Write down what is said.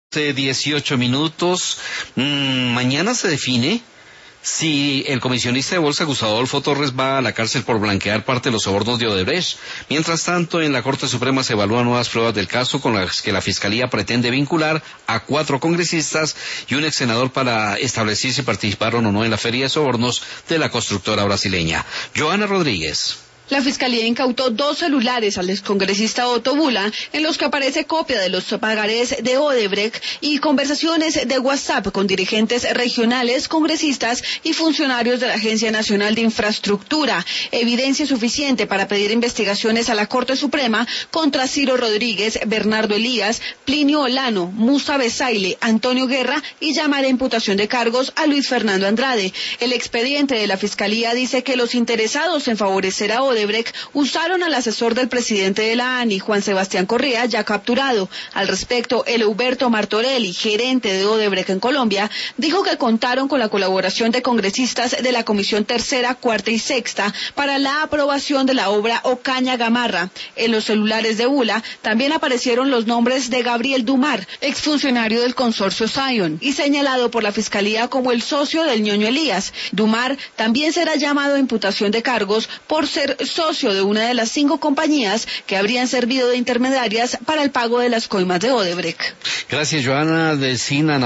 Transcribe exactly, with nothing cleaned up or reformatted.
dieciocho minutos. Mm, mañana se define si el comisionista de bolsa Gustavo Adolfo Torres va a la cárcel por blanquear parte de los sobornos de Odebrecht. Mientras tanto, en la Corte Suprema se evalúan nuevas pruebas del caso con las que la Fiscalía pretende vincular a cuatro congresistas y un ex senador para establecer si participaron o no en la feria de sobornos de la constructora brasileña. Joana Rodríguez. La Fiscalía incautó dos celulares al excongresista Otto Bula, en los que aparece copia de los pagarés de Odebrecht y conversaciones de WhatsApp con dirigentes regionales, congresistas y funcionarios de la Agencia Nacional de Infraestructura. Evidencia suficiente para pedir investigaciones a la Corte Suprema contra Ciro Rodríguez, Bernardo Elías, Plinio Olano, Musa Besaile, Antonio Guerra y llamar a imputación de cargos a Luis Fernando Andrade. El expediente de la Fiscalía dice que los interesados en favorecer a Odebrecht Odebrecht usaron al asesor del presidente de la A N I, Juan Sebastián Correa, ya capturado. Al respecto, Eleuberto Martorelli, gerente de Odebrecht en Colombia, dijo que contaron con la colaboración de congresistas de la Comisión Tercera, Cuarta y Sexta para la aprobación de la obra Ocaña Gamarra. En los celulares de Bula también aparecieron los nombres de Gabriel Dumar, exfuncionario del consorcio Zion, y señalado por la Fiscalía como el socio del Ñoño Elías. Dumar también será llamado a imputación de cargos por ser socio de una de las cinco compañías que habrían servido de intermediarias para el pago de las coimas de Odebrecht. Gracias, Joana. De Sina.